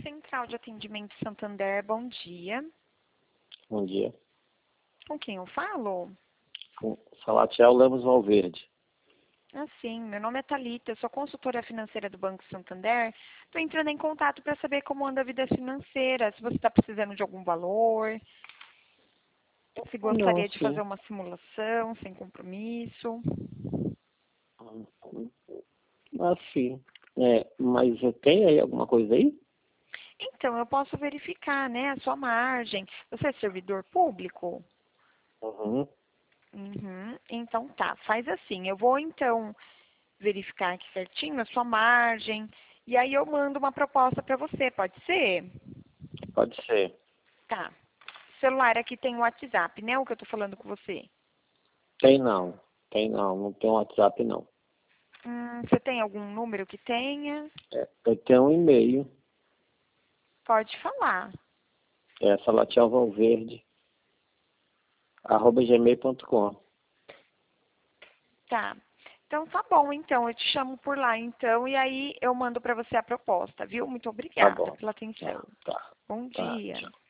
Central de Atendimento Santander, bom dia. Bom dia. Com quem eu falo? Com Salatiel Lemos Valverde. Sim, meu nome é Thalita, eu sou consultora financeira do Banco Santander. Estou entrando em contato para saber como anda a vida financeira, se você está precisando de algum valor, se Não, gostaria de fazer sim. uma simulação sem compromisso. Assim. Mas tem aí alguma coisa aí? Então, eu posso verificar, né, a sua margem. Você é servidor público? Uhum. Uhum. Então tá, faz assim. Eu vou então verificar aqui certinho a sua margem e aí eu mando uma proposta para você, pode ser? Pode ser. Tá. O celular aqui tem o WhatsApp, né? O que eu tô falando com você. Tem não. Tem não. Não tem WhatsApp não. Você tem algum número que tenha? Eu tenho um e-mail. Pode falar. É salatielvalverde, @gmail.com. Tá. Então tá bom, então. Eu te chamo por lá, então, e aí eu mando para você a proposta, viu? Muito Tá obrigada bom. pela atenção. Tá. Bom Tá. dia. Tchau.